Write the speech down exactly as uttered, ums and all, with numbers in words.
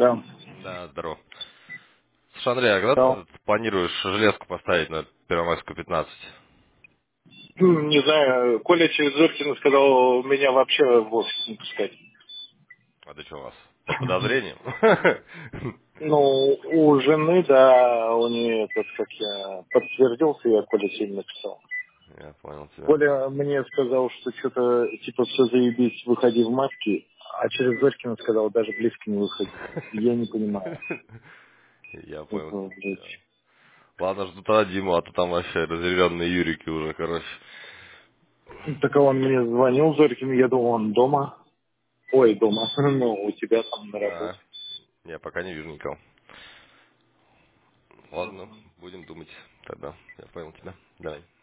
Да. Да, здорово. Слушай, Андрей, а Да. когда ты планируешь железку поставить на Первомайскую пятнадцать? М, Не знаю, Коля через Зоркина сказал меня вообще в офис не пускать. А ты что у вас? Под подозрением? Ну, у жены, да, у нее этот, как я подтвердился, я Коля сегодня написал. Я понял тебя. Коля мне сказал, что что-то, типа, все заебись, выходи в маске, а через Зоркина сказал, даже близко не выходи. Я не понимаю Я понял этого, блядь. тебя. Ладно, жду тогда Диму, а то там вообще разъяренные юрики уже, короче. Так он мне звонил, Зоркин, я думал, он дома. Ой, дома, ну, у тебя там на работе. А, я пока не вижу никого. Ладно, будем думать тогда. Я понял тебя. Давай.